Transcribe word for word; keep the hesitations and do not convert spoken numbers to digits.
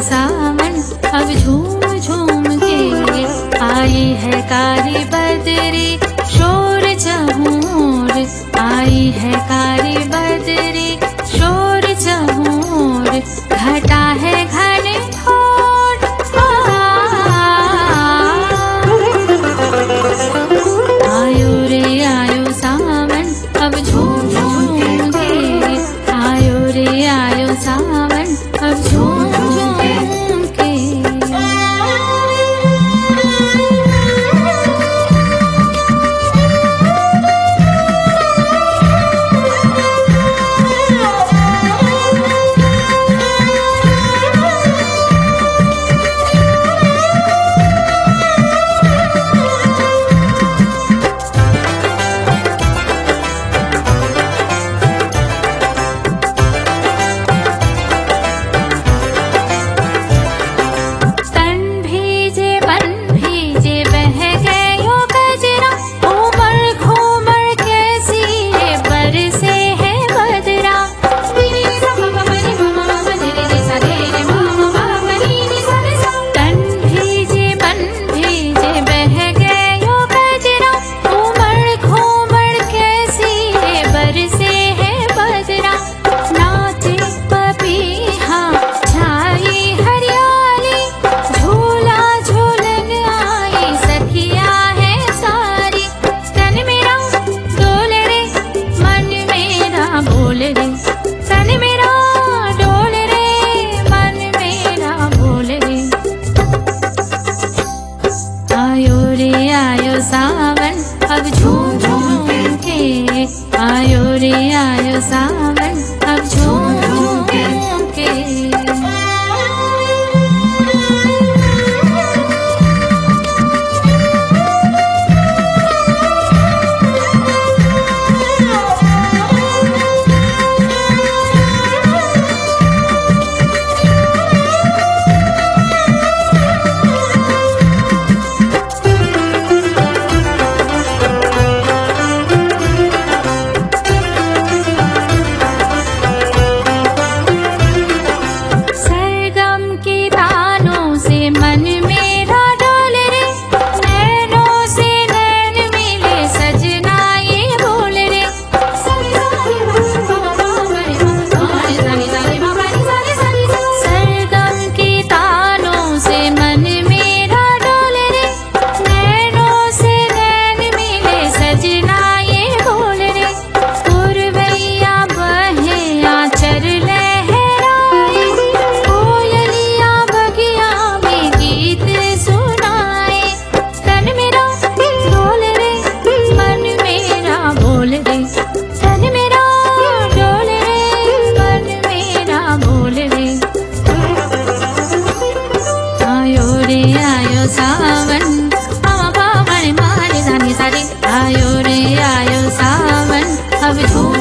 सावन अब झूम झूम के आई है कारी बदरी शोर चहूर आई है कारी बदरी शोर चहूर घटा है घन घोर आयो रे आयो सावन अब झूम झूम के आयो रे आयो सावन अब झूम झूम के सावन अब झूम झूम के आयो रे आयो सावन अब झूम झूम के सावन आयो रे आयो सावन अब झूम